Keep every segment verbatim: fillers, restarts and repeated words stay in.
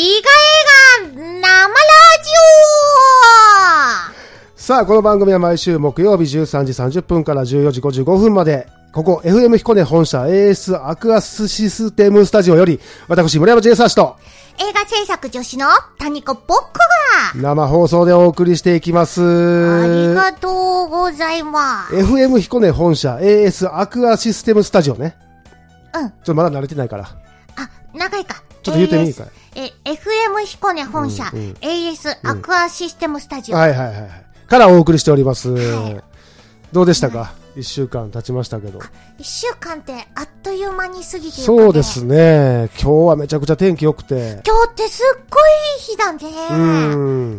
映画生ラジオ。さあ、この番組は毎週木曜日じゅうさんじさんじゅっぷんからじゅうよじごじゅうごふんまで、ここ エフエム 彦根本社 エーエス アクアスシステムスタジオより、私村山 J サーシと映画制作女子の谷子ポッコが生放送でお送りしていきます。 ありがとうございます。 エフエム 彦根本社 エーエス アクアシステムスタジオね。 うん。ちょっとまだ慣れてないから。 あ、長いか。 ちょっと言ってみいいかい。 え、エフエム 彦根本社、うんうん、エーエス アクアシステムスタジオ、 うん、はいはいはいからお送りしております。はい、どうでしたか？一、うん、週間経ちましたけど。 一週間ってあっという間に過ぎてるかね。 そうですね。今日はめちゃくちゃ天気良くて。 今日ってすっごいいい日だね。うん。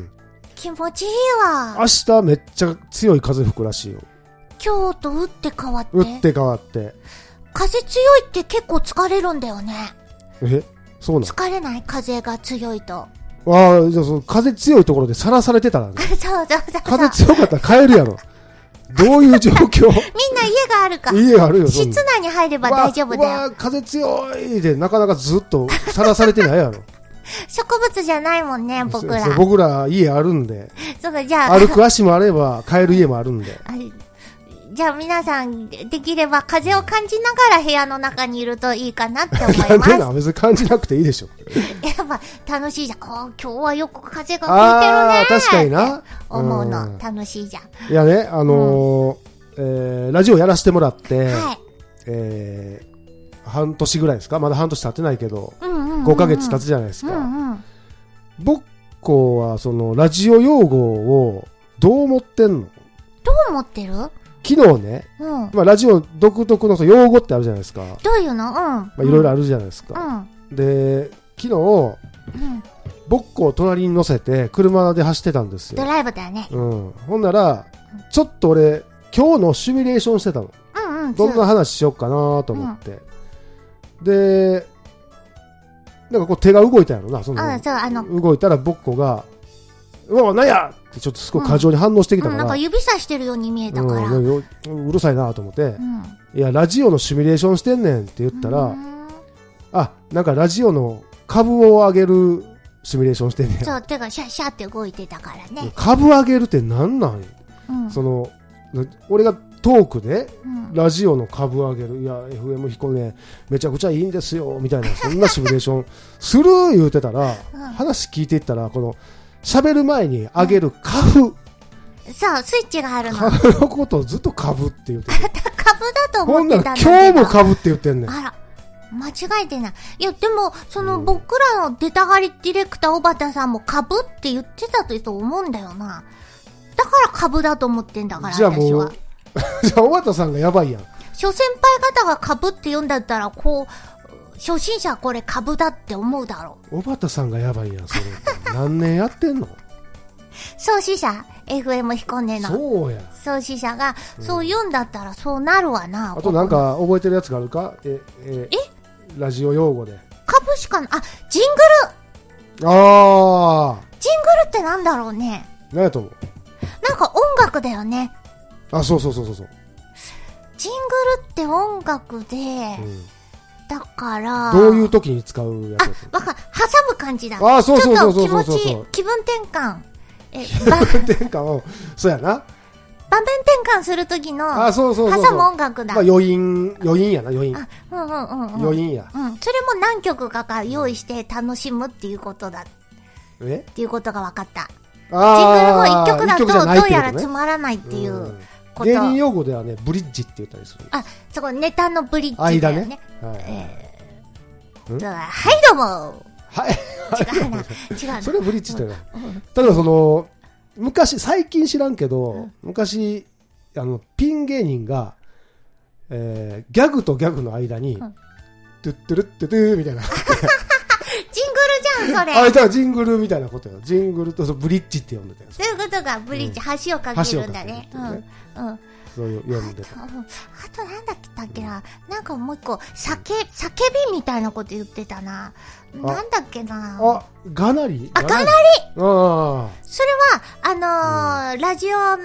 気持ちいいわ。 明日めっちゃ強い風吹くらしいよ。 今日と打って変わって。 打って変わって。 風強いって結構疲れるんだよね。 え？そうなの？ 疲れない？風が強いと。 ああ、じゃあその風強いところでさらされてたらね。 そうそうそうそう。 風強かったら帰るやろ。どういう状況？みんな家があるか。 家があるよ。 室内に入れば大丈夫だよ。 わわ風強いでなかなかずっとさらされてないやろ。 植物じゃないもんね、僕ら。 そう僕ら家あるんで。 そうか、じゃあ。 歩く足もあれば帰る家もあるんで。 じゃあ皆さん、できれば風を感じながら部屋の中にいるといいかなって思います。 なんでな、別に感じなくていいでしょ。 やっぱ楽しいじゃん。あ、今日はよく風が吹いてるね。 あ、確かにな。 思うの、うん、楽しいじゃん。 いやね、あのーうんえー、ラジオやらせてもらって、はい、えー、半年ぐらいですか？まだ半年経ってないけど、うんうんうんうん、ごかげつ経つじゃないですか。うんうん、僕はそのラジオ用語をどう思ってんの？ どう思ってる？ 昨日ね、うん、まあ、ラジオ独特の用語ってあるじゃないですか。 どういうの？うん。 まあ、いろいろあるじゃないですか。うん、で、昨日、うん、ボッコを隣に乗せて車で走ってたんですよ。 ドライブだよね。 うん。ほんなら、ちょっと俺、今日のシミュレーションしてたの。うんうん。どんな話しようかなと思って。うん、で、なんかこう手が動いたやろな。その、あ、そう、あの、動いたらボッコが、うわ、なんやってちょっとすごい過剰に反応してきたから、うんうん、 なんか指さしてるように見えたから、うん、う, うるさいなと思って、うん、いやラジオのシミュレーションしてんねんって言ったら、うん、あ、なんかラジオの株を上げるシミュレーションしてんねん。 そう、手がシャッシャって動いてたからね。 株上げるってなんなん、うん、その俺がトークで、うん、ラジオの株上げる、いや エフエム 彦根めちゃくちゃいいんですよみたいな、そんなシミュレーションする言うてたら、うん、話聞いていったらこの喋る前に上げる株、うん、 そう、スイッチがあるの。 株のことをずっと株って言ってる。 株だと思ってたんだけど。 今日も株って言ってんねん。 あら、間違えてない。いや、でも、その、うん、僕らの出たがりディレクター小畑さんも株って言ってたと思うんだよな。だから株だと思ってんだから、 じゃあもう、私は。じゃあ小畑さんがやばいやん。 諸先輩方が株って言うんだったら、こう、初心者はこれ株だって思うだろう。小畑さんがやばいやん、それ。何年やってんの？ 創始者、エフエム 彦根の。 そうや。 創始者が、そう言うんだったらそうなるわな。 うん、あとなんか覚えてるやつがあるか？え、え、えラジオ用語で。 株しかな、あ、ジングル。 ああ。 ジングルってなんだろうね。 何やと思う？ なんか音楽だよね。 あ、そうそうそうそうそう。 ジングルって音楽で、うんだから、 どういう時に使うやつ？ あ、わかる。挟む感じだ。 あ、そうそうそうそうそうそう。ちょっと気持ちいい。気分転換。 え、気分転換を、そうやな。 場面転換する時の、 あ、そうそうそうそう。 挟む音楽だ。 まあ余韻、余韻やな、余韻。 あ、うんうんうん、うん。 余韻や。 うん。それも何曲かか用意して楽しむっていうことだ。 え？ っていうことが分かった。 あジングルも一曲だと、どうやらつまらないっていう。 芸人用語ではね、ブリッジって言ったりする。 あ、そこネタのブリッジだよね。間ね。はい。えー、はいどうも。 はい。 違うな。違うな。 それはブリッジってな。ただその、昔、最近知らんけど、うん、昔、あの、ピン芸人が、えー、ギャグとギャグの間に、うん、トゥットゥルットゥトゥーみたいな。 ジングルじゃん、それ。 あ、じゃあジングルみたいなことよ。ジングルとブリッジって呼んでたやつ。 そういうことがブリッジ、うん、橋を架けるんだね。うん。うん。 そういう読んでた。 あと、あとなんだっけだっけな。なんかもう一個、叫、叫びみたいなこと言ってたな。なんだっけな。 あ、がなりあ、がなりああ。 それは、あのーうん、ラジオ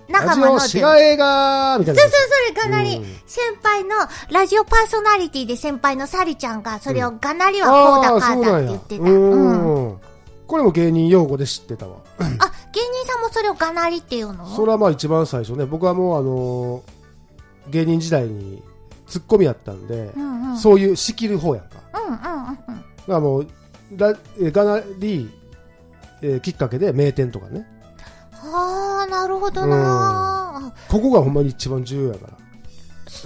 仲間の。 ラジオ、しが映画みたいな。 そうそう、それがなり、うん、先輩の、ラジオパーソナリティで先輩のサリちゃんが、それをがなりはこうだかーだって言ってた。うん。 うん、これも芸人用語で知ってたわ。 あ、芸人さんもそれをがなりっていうの？ それはまあ一番最初ね、僕はもうあのー、芸人時代にツッコミやったんで、うんうん、そういう仕切る方やんか。うんうんうんうん。だからもう、がなり、えー、きっかけで名店とかね。 はあ、なるほどな、 うん、ここがほんまに一番重要やから。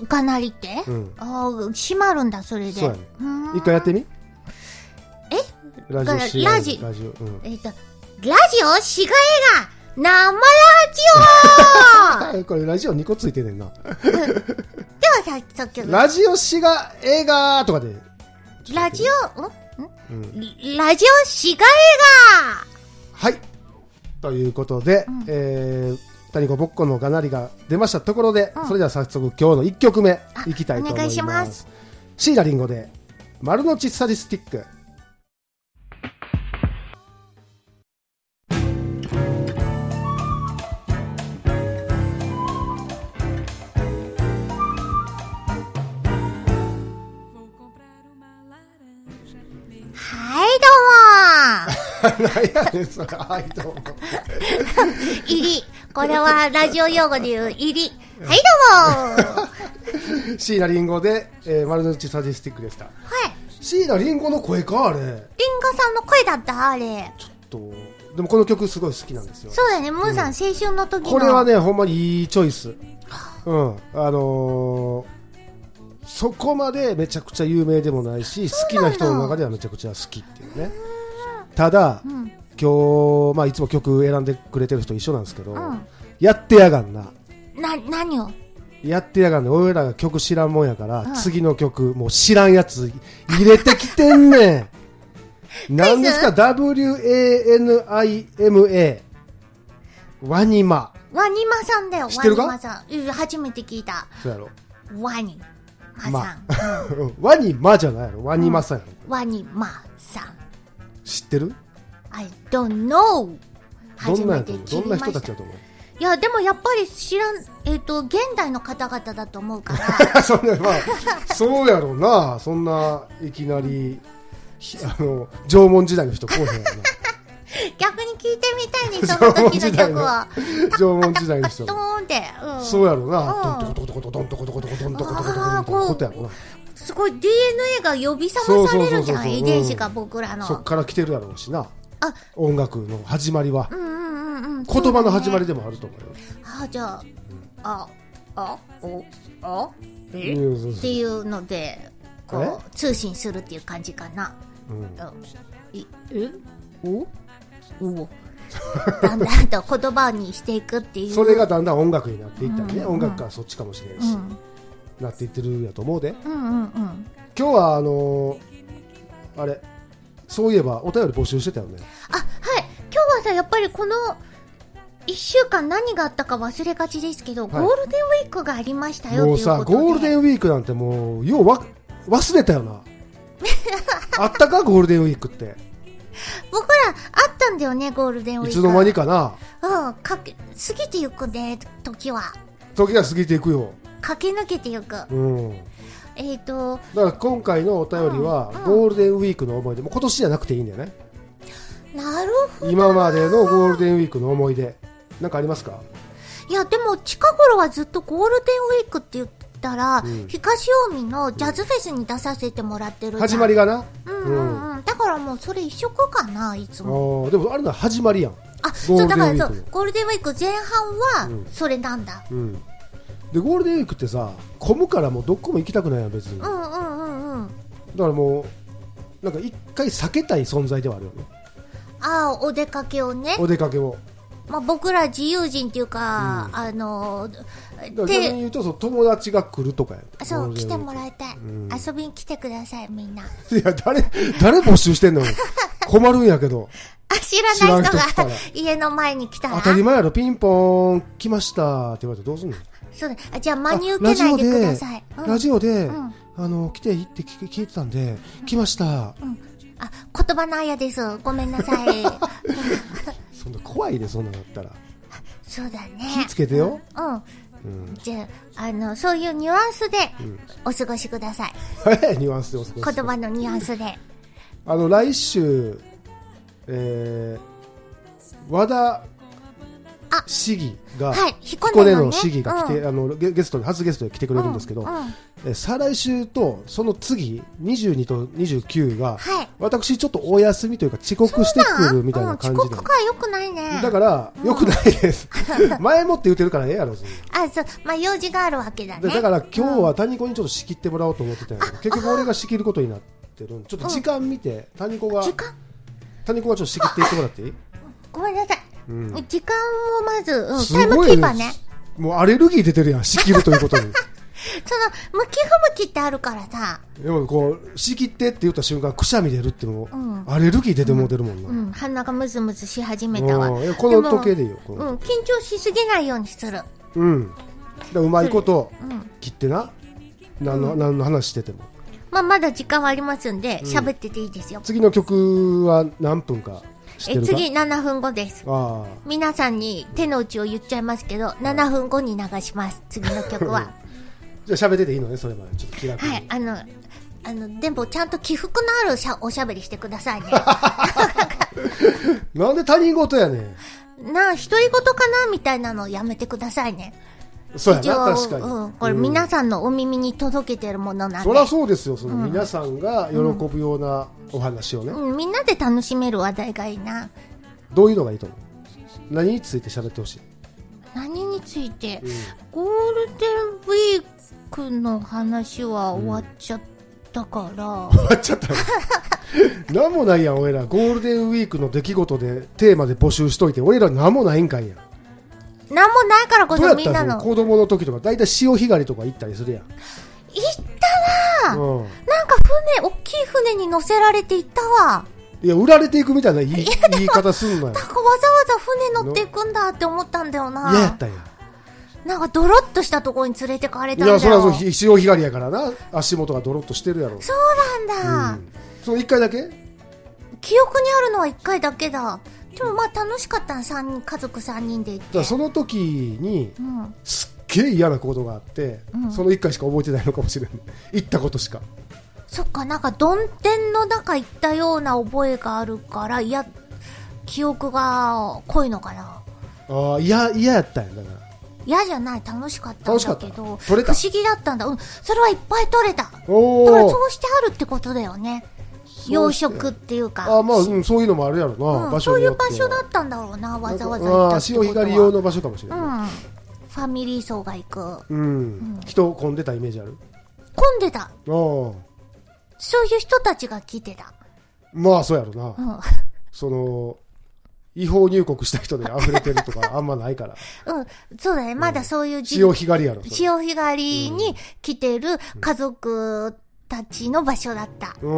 がなりって、うん、ああ、閉まるんだ、それで。そうやね。 一回やってみ。 えラジオしがラジ、 ラジオ、うん、 えっ、ー、と、ラジオしが映画生ラジオこれラジオにこついてんねんな。 ではさ、さっきラジオしが映画とかで。 ラジオ、んうん、ラジオしが映画はい。ということで、うん、えー、谷子ぼっこのがなりが出ましたところで、うん、それでは早速今日のいっきょくめいきたいと思います。お願いします。椎名林檎で、丸の内サディスティック。何やねんそれ。はいどうも。 入り。これはラジオ用語で言う入り。はいどうも。 椎名林檎で、えー、丸の内サディスティックでした。はい。椎名林檎の声かあれ。林檎さんの声だったあれ。 ちょっとでもこの曲すごい好きなんですよ。 そうだね。ムーさん、うん、青春の時の。 これはねほんまにいいチョイス。うん。あのー。そこまでめちゃくちゃ有名でもないし、好きな人の中ではめちゃくちゃ好きっていうね。ただ、うん、今日、まあ、いつも曲選んでくれてる人一緒なんですけど、うん、やってやがんな。 な、何をやってやがんね。俺らが曲知らんもんやから、うん、次の曲、もう知らんやつ入れてきてんねん。何ですか ダブリューエーエヌアイエムエー ワニマ。 ワニマさんだよ。 知ってるか？ ワニマさん。初めて聞いた。 そうやろ。 ワニマさん。 まうん、ワニマじゃないやろ。ワニマさんやろ。 うん、ワニマさん。 知ってる？ I don't know。 初めて知りました。どんな人たちだと思う？ いやでもやっぱり知らん、えっ、ー、と現代の方々だと思うからそんな、まあ、そうやろうな。そんないきなりあの縄文時代の人こうへんやろな。 逆に聞いてみたいね、その時の曲は。 縄文時代の人。 ドーンって、 うん、そうやろうな。ドントコトコトコドントコトコトコドントコトコトコドントコことやろうな。 すごい ディーエヌエー が呼び覚まされるじゃん、遺伝子が僕らの。 そっから来てるやろうしな。あ、音楽の始まりは、 うんうんうんうん、 言葉の始まりでもあると思うよ。 あ、じゃあ、うん、あ、あ、お、あ、えっていうのでこう通信するっていう感じかな。うん、いえおおだんだんと言葉にしていくっていう。 それがだんだん音楽になっていったりね、うんうん、音楽からそっちかもしれんし、うん、なっていってるやと思うで、 うんうんうん、 今日はあのー、あれそういえばお便り募集してたよね。 あ、はい。今日はさやっぱりこのいっしゅうかん何があったか忘れがちですけど、はい、ゴールデンウィークがありましたよっていうことで。 もうさゴールデンウィークなんてもうようわ忘れたよな。あったかゴールデンウィークって僕らあったんだよね、ゴールデンウィーク。 いつの間にかな。 うん、かけ過ぎてゆくね、時は時が過ぎていくよ。 駆け抜けてゆく。うん。えっ、ー、とだから今回のお便りは、うんうん、ゴールデンウィークの思い出、もう今年じゃなくていいんだよね。 なるほど。 今までのゴールデンウィークの思い出なんかありますか？ いやでも近頃はずっとゴールデンウィークって言ったら、うん、東近江のジャズフェスに出させてもらってる、うん、 始まりがな。 うんうんうん。だからもうそれ一緒かな、いつも。 あでもあれの始まりやん。 あ、そうだからそうゴールデンウィーク前半はそれなんだ。うん。うん、 でゴールデンウィークってさ混むからもうどこも行きたくないやん別に。 うんうんうんうん。 だからもうなんか一回避けたい存在ではあるよね。 ああ、お出かけをね。 お出かけを。 まあ、僕ら自由人っていうか、うん、あのー、逆に言うとそう友達が来るとかや。 そう来てもらいたい、うん、遊びに来てくださいみんな。いや誰誰募集してんの困るんやけど。 あ、知らない人が家の前に来たら当たり前やろ。ピンポーン来ましたって言われてどうすんの。 そうだ。じゃあ真に受けないでください。 ラジオで、うん、あの来ていって聞いてたんで、うん、来ました、うん、 あ、言葉のあやです。ごめんなさい。 そんな怖いね、そんなのだったら。 そうだね。 気つけてよ。 うん。うん、じゃあ、あの、そういうニュアンスでお過ごしください。 うん、ニュアンスでお過ごしください。 言葉のニュアンスで。 あの、来週、えー、和田市議が、 はい、 彦根の市議が来て、うん、あのゲ、ゲストで、初ゲストで来てくれるんですけど、うんうん、え再来週と、その次、にじゅうにとにじゅうきゅうが、はい、私ちょっとお休みというか遅刻してくるみたいな感じで。 遅刻が良くないね。 だから、良くないです。前もって言ってるからええやろ、 あ、そう、まあ用事があるわけだね。 だから今日は谷子にちょっと仕切ってもらおうと思ってたんやけど、結局俺が仕切ることになってるんで、ちょっと時間見て、谷子が、 時間谷子がちょっと仕切っていってもらっていい？ ごめんなさい。うん、時間をまず、うん、 タイムキーパーね。もうアレルギー出てるやん、仕切るということに。その、 向き不向きってあるからさ。 でもこう、仕切ってって言った瞬間、くしゃみ出るっていうのも、うん、アレルギー出てもうてるもんな。 うん、うん、鼻がムズムズし始めたわ。 この時計でいいよ。 うん、緊張しすぎないようにする。 うん。だうまいこと、切ってな。何の、何の話してても。 まあ、まだ時間はありますんで、喋、うん、ってていいですよ。 次の曲は何分か。 え次ななふんごです。あ皆さんに手の内を言っちゃいますけど、ななふんごに流します。次の曲は。 じゃあ喋ってていいのね、それまでちょっと気楽に。 はい、あの、あのでもちゃんと起伏のあるしゃおしゃべりしてくださいね。 なんで他人事やねん。なあ、独り言かなみたいなのやめてくださいね。 そうやな、確かに。 うん、これ皆さんのお耳に届けてるものなんで。 そりゃそうですよ、その皆さんが喜ぶようなお話をね、 うんうん、みんなで楽しめる話題がいいな。 どういうのがいいと思う？何について喋ってほしい？ 何について、うん、ゴールデンウィークの話は終わっちゃったから、うん、 終わっちゃったのなんもないやん、俺らゴールデンウィークの出来事でテーマで募集しといて、俺らなんもないんかいやん。 なんもないからこそみんなの子供の時とかだいたい潮干狩りとか行ったりするやん。 行ったなぁ、うん、なんか船、大きい船に乗せられて行ったわ。 いや、売られていくみたいな言い、言い方すんのよ。 なんかわざわざ船乗っていくんだって思ったんだよな。 嫌やったんや。 なんかドロッとしたところに連れてかれたんだよ。 いや、それはそう、潮干狩りやからな。足元がドロッとしてるやろ。 そうなんだ、うん、 その一回だけ？ 記憶にあるのは一回だけだ。でもまあ楽しかったな、三人、家族さんにんで行って。だからその時に、うん、すっげえ嫌なことがあって、うん、その一回しか覚えてないのかもしれない。行ったことしか。 そっか、なんかどん天の中行ったような覚えがあるから、いや、記憶が濃いのかな。 ああ、嫌、嫌やったんや、だから。 嫌じゃない、楽しかったんだけど、 不思議だったんだ。うん、それはいっぱい取れた。だからそうしてあるってことだよね。養殖っていうか。 あ、まあ、うん、そういうのもあるやろな、 うん、場所によっては。そういう場所だったんだろうな、わざわざ行ったってことは。 潮干狩り用の場所かもしれない。うん。 ファミリー層が行く。 うん。うん、人混んでたイメージある？ 混んでた。ああ。そういう人たちが来てた。 まあ、そうやろな。うん。その、違法入国した人で溢れてるとかあんまないから。うん。 そうだね。まだそういう、うん、 潮干狩りやろ。 潮干狩りに来てる家族たちの場所だった。うん。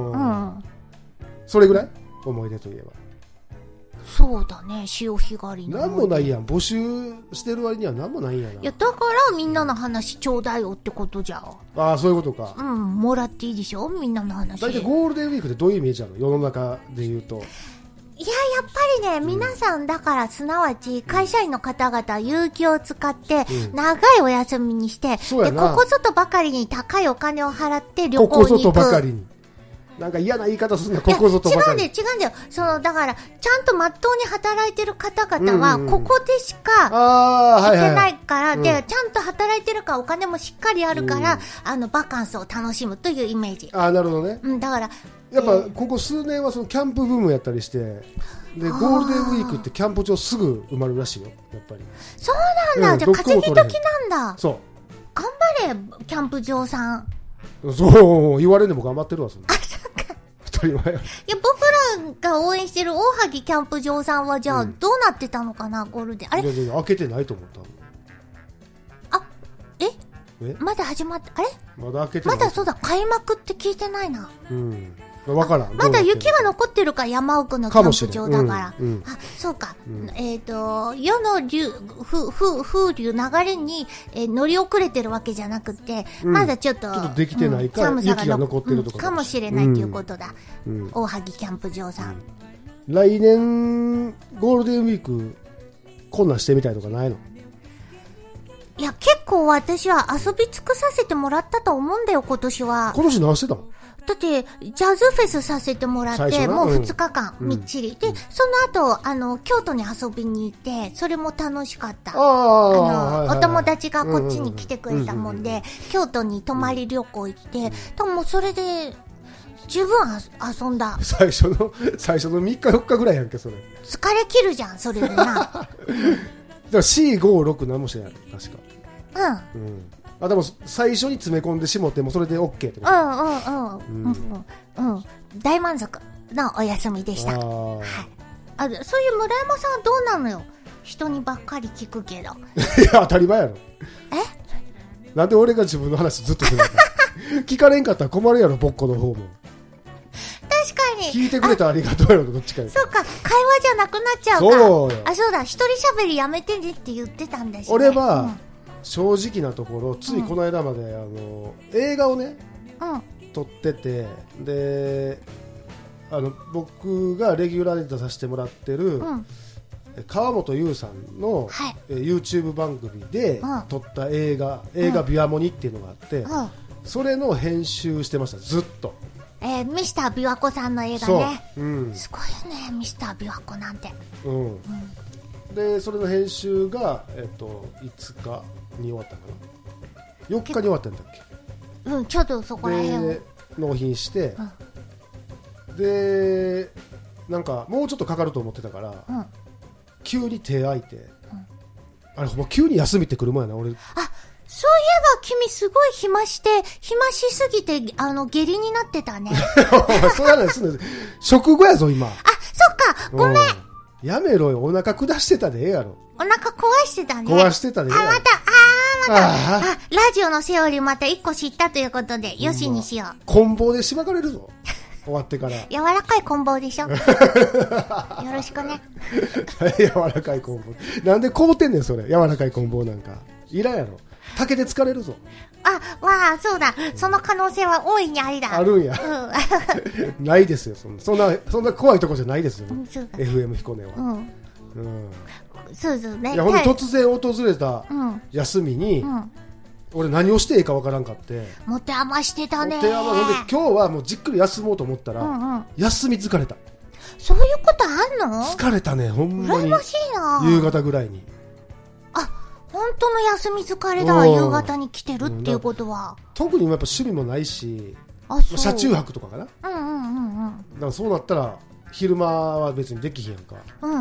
うん。それぐらい？思い出といえば。 そうだね。潮干狩りの。 なんもないやん。募集してる割にはなんもないんやな。いや、だからみんなの話ちょうだいよってことじゃん。 ああ、そういうことか。 うん。もらっていいでしょ？みんなの話。 だいたいゴールデンウィークってどういうイメージなの？世の中で言うと。 いや、やっぱりね、皆さんだからすなわち会社員の方々有給を使って長いお休みにして、うん、でここぞとばかりに高いお金を払って旅行に行く。ここぞとばかりに。 なんか嫌な言い方するの、ここぞとばかり。 違うんだよ、違うんだよ。その、だから、ちゃんとまっとうに働いてる方々は、ここでしか行けないから、で、ちゃんと働いてるからお金もしっかりあるから、うん、あの、バカンスを楽しむというイメージ。 ああ、なるほどね。 うん、だから、 やっぱ、ここ数年はそのキャンプブームやったりして、で、ゴールデンウィークってキャンプ場すぐ埋まるらしいよ、やっぱり。 そうなんだ、うん、じゃあ稼ぎ時なんだ。 そう。 頑張れ、キャンプ場さん。 そう、言われんでも頑張ってるわ、そんな。 あ、そっか。 当たり前や。いや、僕らが応援してる大萩キャンプ場さんは、じゃあ、どうなってたのかな、うん、ゴールデン。あれ？ いやいや、開けてないと思った。 あ、ええまだ始まって、あれまだ開けてない。 まだそうだ、開幕って聞いてないな。 うん。わからん。 まだ雪が残ってるか、山奥のキャンプ場だから。うんうん、あ、そうか。うん、えっ、ー、と、世の流、ふ、ふ、風流流れに、えー、乗り遅れてるわけじゃなくて、うん、まだちょっと、 ちょっとできてないから、うん、雪が残ってるとか、 うん、かもしれないということだ。うん、大萩キャンプ場さん。 来年、ゴールデンウィーク、 こんなんしてみたいとかないの？ いや、結構私は遊び尽くさせてもらったと思うんだよ、今年は。 今年何してたの？ だって、ジャズフェスさせてもらって、もうふつかかん、みっちり。うん、で、その後、あの、京都に遊びに行って、それも楽しかった。ああ、あの、はいはい、お友達がこっちに来てくれたもんで、京都に泊まり旅行行って、多分もうそれで、十分遊んだ。 最初の、最初のみっかよっかぐらいやんけ、それ。 疲れ切るじゃん、それでな。だから シーごじゅうろく 何もしてない。確か。うん。 うん。あ、でも最初に詰め込んでしもってもそれで OK ってこと？ うんうんうん。うん。うん。大満足のお休みでした。はい。あ、そういう村山さんはどうなのよ。人にばっかり聞くけど。いや、 当たり前やろ。え？なんで俺が自分の話ずっとするのか。聞かれんかったら困るやろ、ぼっこの方も。 確かに。 聞いてくれたらありがとうやろ、どっちかや。 そうか、会話じゃなくなっちゃうか。 そうよ。 あ、そうだ、一人喋りやめてねって言ってたんだし、ね。 俺は、うん、正直なところ、ついこの間まで、うん、あの映画をね、うん、撮ってて、で、あの僕がレギュラーで出させてもらってる、うん、川本優さんの、はい、え YouTube 番組で撮った映画、うん、映画ビワモニっていうのがあって、うん、それの編集してました、ずっと。 えー、ミスター琵琶湖さんの映画ね、うん、すごいよね、ミスター琵琶湖なんて、うんうん、 でそれの編集が、えー、といつかに終わったかな、よっかに終わったんだっけ、うん、ちょっとそこら辺で納品して、うん、でなんかもうちょっとかかると思ってたから、うん、急に手空いて、うん、あれほんま急に休みってくるもんやな俺。 あ、そういえば君すごい暇して、暇しすぎて、あの、下痢になってたね。 そうやないすんです。食後やぞ、今。あ、 そっか、ごめん。 やめろよ、お腹下してたでええやろ。 お腹壊してたね。 壊してたでええやろ。 あ、また、あー、また。ああ、ラジオのセオリーまた一個知ったということで、よしにしよう。 棍棒でしばかれるぞ。終わってから。 柔らかい棍棒でしょ。よろしくね。 柔らかい棍棒。なんで買うてんねん、それ。柔らかい棍棒なんか。いらんやろ。竹で疲れるぞ。 あ、わあ、そうだ。その可能性は大いにありだ。 あるんや。うん、ないですよ。そんな、そんな、そんな怖いとこじゃないですよ、ね。うん、エフエム 彦根は。うん。うん。 そうそうね。 いや、ほんと突然訪れた休みに、うん、俺何をしていいかわからんかって。 持て余してたね。 持て余して、今日はもうじっくり休もうと思ったら、うんうん、休み疲れた。 そういうことあんの？ 疲れたね、ほんまに。 羨ましいな。 夕方ぐらいに。 あ、本当の休み疲れだわ、夕方に来てるっていうことは。 特にやっぱ趣味もないし、あ、そう、車中泊とかかな。うんうんうんうん。だからそうなったら昼間は別にできへんか。うん。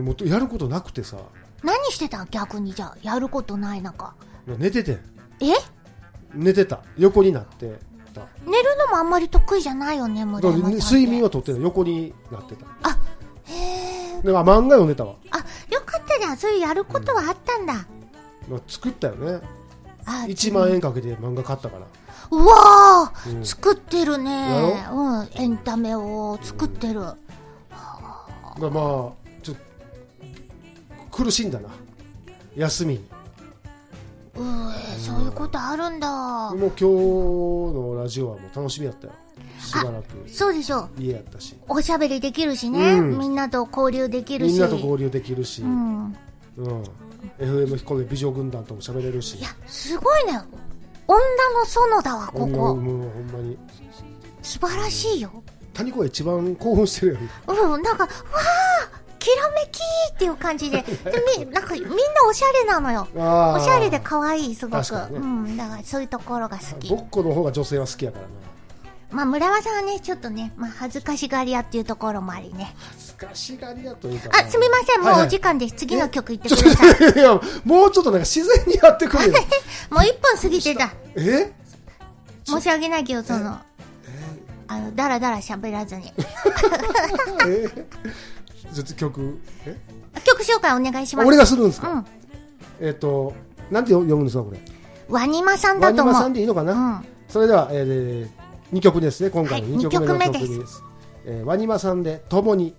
もうやることなくてさ。 何してた逆に？じゃあやることない中。 寝ててん。 え？ 寝てた。横になってた。 寝るのもあんまり得意じゃないよね、村山さんって。 睡眠はとってる。横になってた。 あ、へえ。 でも漫画読んでたわ。 あ、よかったじゃん。そういうやることはあったんだ。 うん、作ったよね。あ、いちまんえんかけて漫画買ったから。 うわー、うん、作ってるね。うん、エンタメを作ってる。うん、まあ、ちょっと苦しんだな。休みに。 うー、そういうことあるんだ。 もう今日のラジオはもう楽しみだったよ。しばらく。 そうでしょう。 家やったし。 おしゃべりできるしね。うん、みんなと交流できるし。 みんなと交流できるし。うん。うん、エフエム 彦根美女軍団ともしゃべれるし。 いや、すごいね。女の園だわ、ここ。もう、 もうほんまに。 素晴らしいよ。 谷子が一番興奮してるよね。 うん、なんか、わー、きらめきーっていう感じで、でみなんかみんなおしゃれなのよ。おしゃれで可愛い、すごく、ね、うん、だからそういうところが好き。 ぼっこの方が女性は好きやからな。 まあ村山さんはね、ちょっとね、まあ恥ずかしがり屋っていうところもありね。 恥ずかしがり屋というか。 あ、すみません、もうお時間です。はいはい、次の曲いってください。 いや、もうちょっとなんか自然にやってくれよ。 もういっぷん過ぎてた。 え？ 申し訳ないけど、その、あの、だらだら喋らずに。 え？曲え曲紹介お願いします。 俺がするんですか？うん、えっ、ー、となんて読むんですかこれ？ ワニマさんだと思う。 ワニマさんでいいのかな？うん、それでは、えー、にきょくですね、今回のにきょくめの曲です。はい、です、えー、ワニマさんで共に。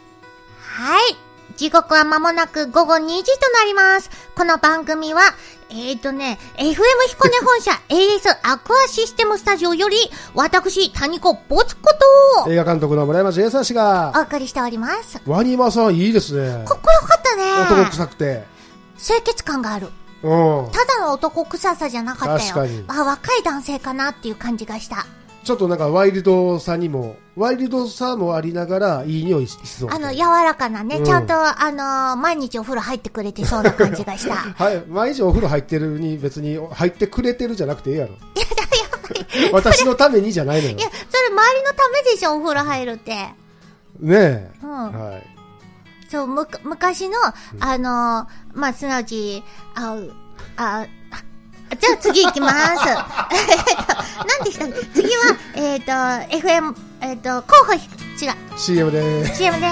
はい、時刻は間もなくごごにじとなります。この番組はえーとね、エフエム 彦根本社 エーエス アクアシステムスタジオより、私、谷子ボツこと映画監督の村山ジェイサー氏が、 お送りしております。 ワニマさんいいですね。 かっこよかったね。 男臭くて。 清潔感がある。 うん。 ただの男臭さじゃなかったよ。 確かに。 あ、若い男性かなっていう感じがした。 ちょっとなんかワイルドさにも、ワイルドさもありながら、いい匂いしそう。 あの、柔らかなね、うん、ちゃんと、あのー、毎日お風呂入ってくれてそうな感じがした。 はい、毎日お風呂入ってるに別に入ってくれてるじゃなくていいやろ。いや、やっぱり。私のためにじゃないのよ。 いや、それ周りのためでしょ、お風呂入るって。ねえ。 うん。はい。そう、む、昔の、あのー、まあ、すなわち、あ、あ、じゃあ次行きます。えっと、何でしたっけ次は、えっ、ー、と、エフエム、えっ、ー、と、候補、違う。 シーエム でーす。 シーエム です。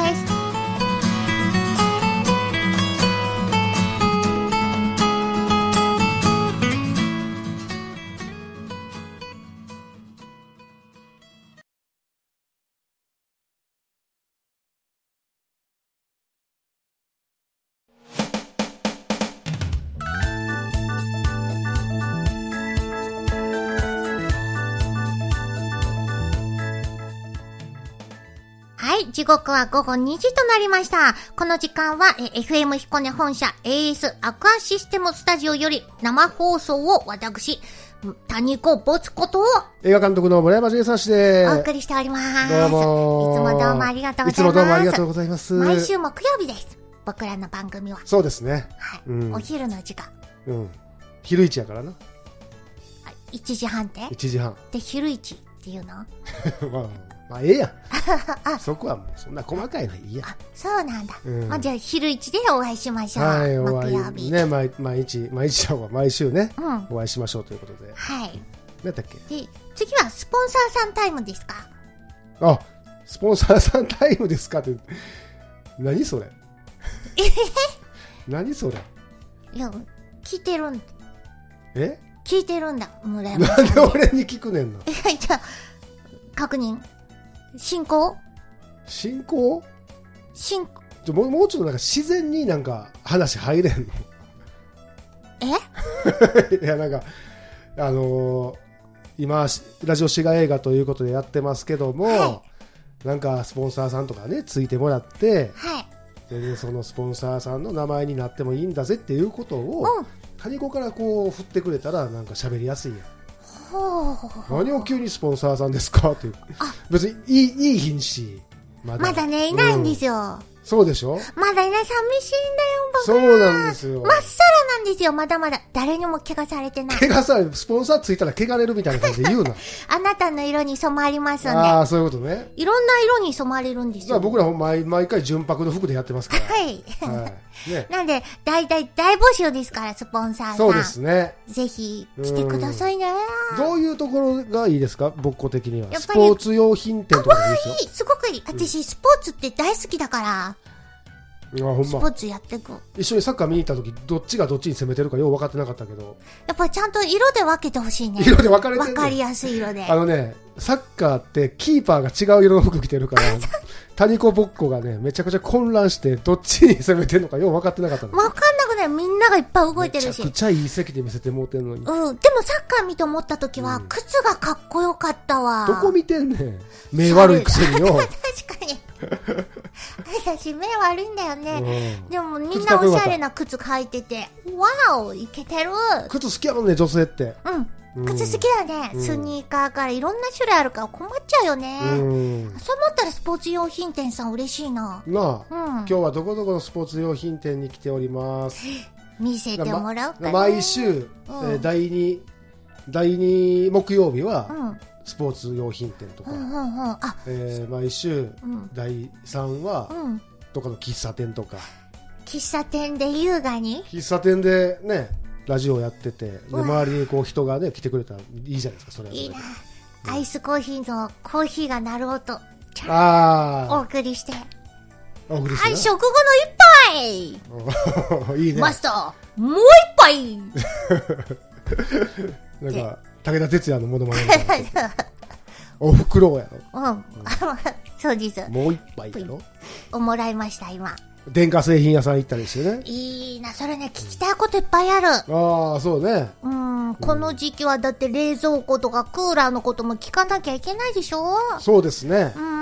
時刻はごごにじとなりました。この時間は エフエム 彦根本社 エーエス アクアシステムスタジオより生放送を私、谷子ボツことを映画監督の村山ジェイサー氏でお送りしております。 どうもいつもどうもありがとうございます。 いつもどうもありがとうございます。 毎週木曜日です。僕らの番組は。 そうですね。 はい。うん、お昼の時間。 うん。昼一やからな。 いちじはんって ? いちじはん。 で、昼一っていうのまあまあ、ええやん。そこはもうそんな細かいのいいや。 あ、そうなんだ。うん、まあ、じゃあ、昼一でお会いしましょう。 はい、 木曜日。 ね、毎、毎日、毎日は毎週ね、うん、お会いしましょうということで。 はい。 何だっけで、次はスポンサーさんタイムですか？ あ、スポンサーさんタイムですかって、何それえ何それいや、聞いてるんだ。 え聞いてるんだ、村山さん。 なんで俺に聞くねんの？ いや、じゃあ、確認。進行進行進行もう、もうちょっとなんか自然になんか話入れんのえいやなんかあのー、今ラジオ滋賀映画ということでやってますけども、はい、なんかスポンサーさんとかねついてもらって、 はい、 でそのスポンサーさんの名前になってもいいんだぜっていうことを、うん、谷子からこう振ってくれたらなんか喋りやすいやん。何を急にスポンサーさんですかっていう。別にいい、いい品種。 まだ。まだね、いないんですよ。うん、 そうでしょ？ まだいない。寂しいんだよ、僕。 そうなんですよ。 まっさらなんですよ、まだまだ。誰にも怪我されてない。 怪我される、スポンサーついたら怪我れるみたいな感じで言うな。 あなたの色に染まりますんで。 ああ、そういうことね。 いろんな色に染まれるんですよ。 僕ら毎、毎回純白の服でやってますから。 はい。 はいね、 なんで、大体大募集ですから、スポンサーさん。 そうですね。 ぜひ、来てくださいね。 どういうところがいいですか僕個的には。スポーツ用品店とかでいいですよ。 いいすごくいい。私、うん、スポーツって大好きだから。 あほんま、 スポーツやってく。 一緒にサッカー見に行った時どっちがどっちに攻めてるかよう分かってなかったけどやっぱりちゃんと色で分けてほしいね。 色で分かれてる、ね、 分かりやすい色で。 あのねサッカーってキーパーが違う色の服着てるから谷子ぼっこがねめちゃくちゃ混乱してどっちに攻めてるのかよう分かってなかったの。 分かんなくない。みんながいっぱい動いてるしめちゃくちゃいい席で見せてもうてんのに。 うんでもサッカー見て思った時は、うん、靴がかっこよかったわ。 どこ見てんねん目悪いくせによ。 確かに私目悪いんだよね、うん、でもみんなおしゃれな靴履いててわおいけてる。 靴好きやろね女性って。 うん靴好きだね、うん、スニーカーからいろんな種類あるから困っちゃうよね、うん、そう思ったらスポーツ用品店さん嬉しいな。 なあ、うん、今日はどこどこのスポーツ用品店に来ております。 見せてもらおうかな。 毎週、うんえー、だいにだいに木曜日は、うんスポーツ用品店とか、うんうんうんあえー、毎週、うん、だいさんは、うん、どこの喫茶店とか喫茶店で優雅に喫茶店でねラジオやっててで周りにこう人がね来てくれたらいいじゃないですか。それいいな、うん、アイスコーヒーのコーヒーが鳴る音あお送りしてお送りしてはい食後の一杯いいねマスターもう一杯なんか武田鉄矢のものまねおふくろやろ。 うん、うん、そうです。 もう一杯やろをもらいました今。 電化製品屋さん行ったりしてね。 いいな、それね、聞きたいこといっぱいある。 ああ、そうね。 うん、この時期はだって冷蔵庫とかクーラーのことも聞かなきゃいけないでしょ。 そうですね。 うん。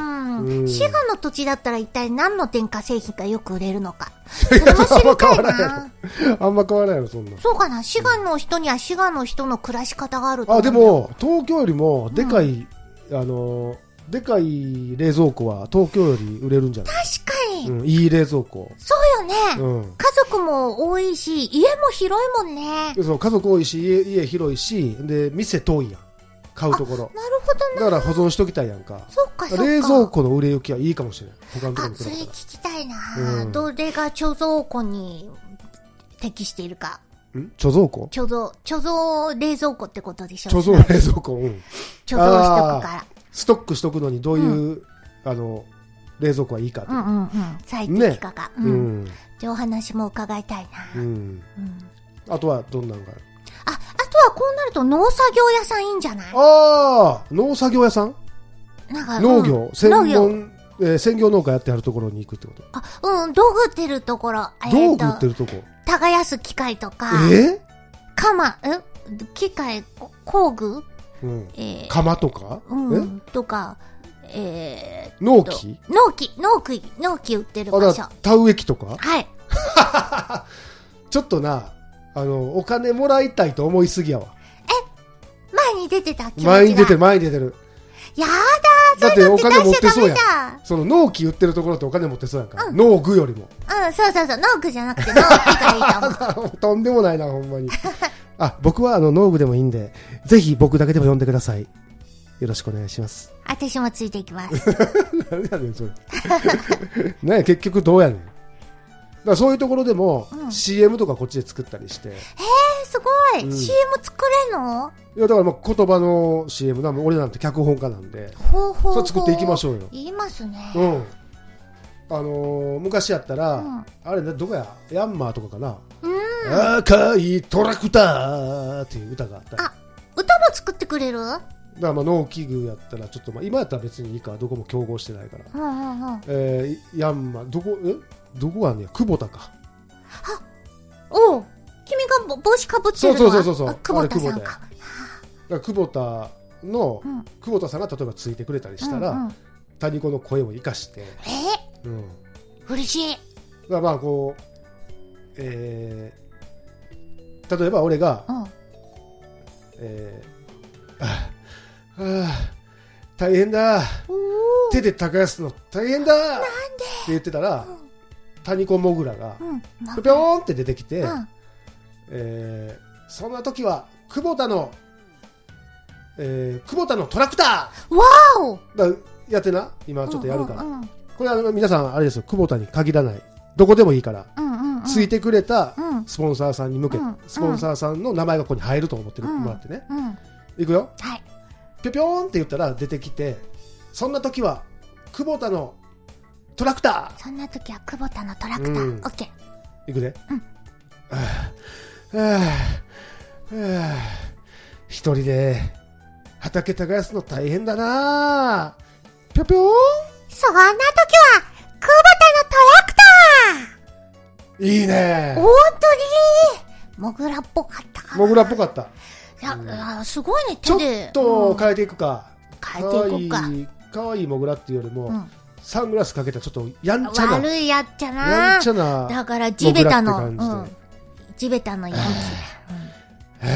うん、 滋賀の土地だったら一体何の電化製品がよく売れるのか。それも知りたいな。 あんま変わらないやろ、そんな。 そうかな、滋賀の人には滋賀の人の暮らし方があると思う。 あ、でも、東京よりもでかい、うん、あの、でかい冷蔵庫は東京より売れるんじゃない？ 確かに、 うん、いい冷蔵庫。 そうよね、 うん、 家族も多いし、家も広いもんね。 そう、家族多いし、家、家広いし、で、店遠いやん。買うところ。 なるほどね。 だから保存しときたいやんか。 そっかそっか。 冷蔵庫の売れ行きはいいかもしれない。他のところに比べたら。 あ、それ聞きたいな、 うん、 どれが貯蔵庫に適しているか。 ん貯蔵庫貯蔵、貯蔵冷蔵庫ってことでしょ。 貯蔵冷蔵庫、うん。 貯蔵しとくから。 ストックしとくのにどういう、うん、あの、冷蔵庫はいいかって。 うんうんうん。最適化か。 ね、うん。 じゃあお話も伺いたいな。うん。うん、 あとはどんなのがある？ あ、あとはこうなると農作業屋さんいいんじゃない？ ああ、農作業屋さん？ なんか農業、うん、専門、 農業えー、専業農家やってあるところに行くってこと？ あ、うん、道具売ってるところ。 道具売ってるとこ？ 耕す機械とか。 え？ 鎌、え機械、工具？ うん、えー、鎌とか、 うん、とか、えー、農機農機、農機、農機売ってる場所。 あ、田植え機とか？ はい。 ちょっとな、あの、お金もらいたいと思いすぎやわ。 え、前に出てた？ 前に出てる、前に出てる。 やだー、 だってお金持ってそうやん。 んその農機売ってるところってお金持ってそうやんか。うん、農具よりも。 うん、そうそうそう、農具じゃなくて農機がいいと思う。 とんでもないな、ほんまに。あ、僕はあの農具でもいいんで、ぜひ僕だけでも呼んでください。よろしくお願いします。 私もついていきます。 何やねん、それ。ね、結局どうやねん。だからそういうところでも、うん、シーエム とかこっちで作ったりして。へー、すごい、うん、シーエム 作れんの？ いや、だからまあ言葉の シーエム な、俺なんて脚本家なんで、 ほうほうほう、 それ作っていきましょうよ。 言いますね。 うん。あのー、昔やったら、うん、あれね、どこや、ヤンマーとかかな。うん。赤いトラクターっていう歌があったり。 あ、歌も作ってくれる？ だからまあ農機具やったらちょっとまあ今やったら別にいいか、どこも競合してないから。うんうんうん。えー、ヤンマー、どこ、えどこがあんねや、久保田か。 は、おう、君が帽子かぶってるのは？ そうそうそうそう。 久保田さんか。だから久保田の、うん、久保田さんが例えばついてくれたりしたら、うんうん、谷子の声を生かして。 えー、うん。嬉しい。だからまあこう、えー、例えば俺が、うん、えー、ああ、あ大変だ、手で耕すの大変だなんでって言ってたら、うん、谷子もぐらが、うん、ぴょぴょーんって出てきて、うん、えー、そんな時は久保田の、えー、久保田のトラクターわーおだやってな、今ちょっとやるから、うんうんうん、これは皆さんあれですよ、久保田に限らない、どこでもいいから、うんうんうん、ついてくれたスポンサーさんに向けて、うん、スポンサーさんの名前がここに入ると思ってる、うん、もらってね、うん、いくよ、はい、ぴょぴょーんって言ったら出てきて、そんな時は久保田のトラクター、 そんな時は久保田のトラクター、うん、オッケーいくで、うん、はぁはぁはぁ一人で畑耕すの大変だなぁ、ぴょぴょーん、 そんな時は久保田のトラクター、いいね。 本当にモグラっぽかったかな。 モグラっぽかった。 いや、うん、すごいね、 手で。ちょっと変えていくか。 変えていこうか。 かわいいモグラっていうよりも、うん、サングラスかけたちょっとやんちゃな。 悪いやっちゃな。 やんちゃな。 だから地べたの、うん、地べたのヤンキーだ。 うん、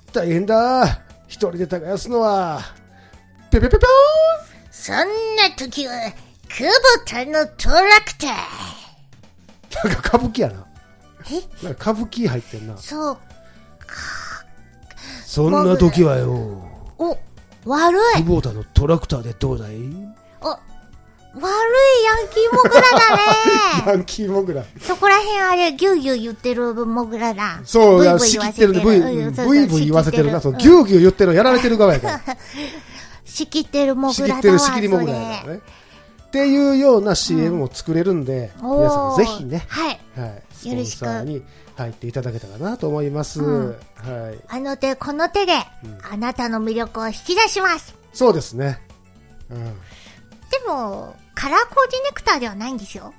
大変だ。一人で耕すのは。ぴょぴょぴょぴょーん。 そんな時は、久保田のトラクター。 なんか歌舞伎やな。え？なんか歌舞伎入ってんな。 そうか。 そんな時はよ。 お、悪い。 久保田のトラクターでどうだい？ お、悪いヤンキーモグラだね。 ヤンキーモグラ。 そこら辺あれ、ギューギュー言ってるモグラだ。 そう、仕切ってるね。ブイブイ言わせてるな。そう、ギューギュー言ってるやられてる側やから。 仕切ってるモグラだわ。 仕切ってる仕切りモグラやからね。っていうような シーエム も作れるんで、うん、皆さんぜひね、 はい、 はい、スポンサーに入っていただけたらなと思います。うん、はい。 あの手この手で、うん、あなたの魅力を引き出します。 そうですね。うん。 でもカラーコーディネクターではないんですよ。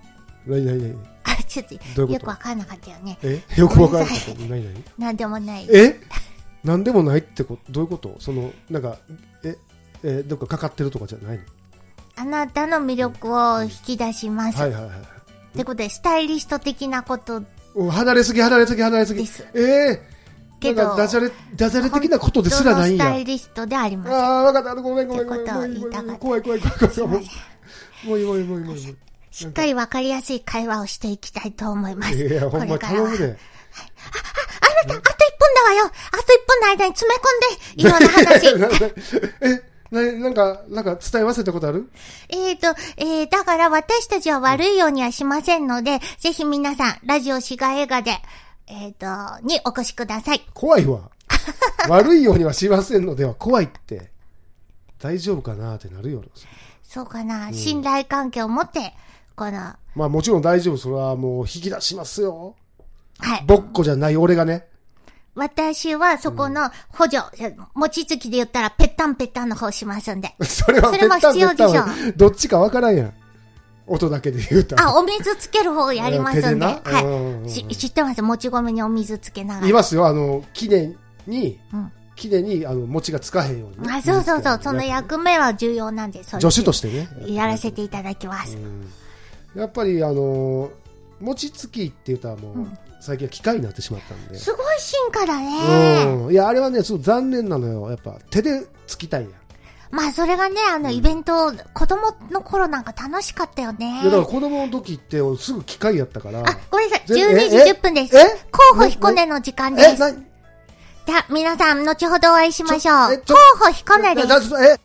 何何何あ、ちょっと、よくわかんなかったよね。 えよくわかんなかった。何何なんでもない。 えなんでもないってことどういうことその、なんか、え、え、どっかかかってるとかじゃないのあなたの魅力を引き出します。 はいはいはい。 ってことで、スタイリスト的なこと。 離れすぎ離れすぎ離れすぎ。です。ええー。けど、ダジャレ、ダジャレ的なことですらないんや。 スタイリストであります。 ああ、わかった。ごめんごめんごめん。 ってことを言いたかった。 怖い怖い怖い怖い。もう、もういいもういいもういいもういい。 しっかりわかりやすい会話をしていきたいと思います。 いや、ほんま頼むで。はい、あ、あ、あなた、あと一分だわよ。あと一分の間に詰め込んで、いろんな話。 えな、なんか、なんか伝え忘れたことある？ えーと、えー、だから私たちは悪いようにはしませんので、ぜひ皆さん、ラジオしが映画で、えーと、にお越しください。 怖いわ。悪いようにはしませんのでは怖いって。大丈夫かなってなるよ。 そうかな、うん、信頼関係を持って、この。 まあもちろん大丈夫。それはもう引き出しますよ。 はい。 ぼっこじゃない俺がね。 私はそこの補助、うん、餅つきで言ったらペッタンペッタンの方しますんで。 それはペッタンペッタン。それも必要でしょ。どっちかわからんやん。音だけで言うたら。 あ、お水つける方やりますんで。はい。し、知ってます？もち米にお水つけながら。 言いますよ。あの、きれいに、うん、きれいに、あの、餅がつかへんように、ね。 あ、そうそうそう。その役目は重要なんで、それ。 助手としてね。 やらせていただきます。 うん、やっぱり、あの、餅つきって言ったらもう、うん、最近は機械になってしまったんで。 すごい進化だね。 うん。いや、あれはね、すごい残念なのよ。やっぱ、手でつきたいんや。 まあ、それがね、あの、イベント、うん、子供の頃なんか楽しかったよね。 いや、だから子供の時って、すぐ機械やったから。 あ、ごめんなさい。じゅうにじじゅっぷんです。え候補彦根の時間です。え、な、じゃあ、皆さん、後ほどお会いしましょう。候補彦根です。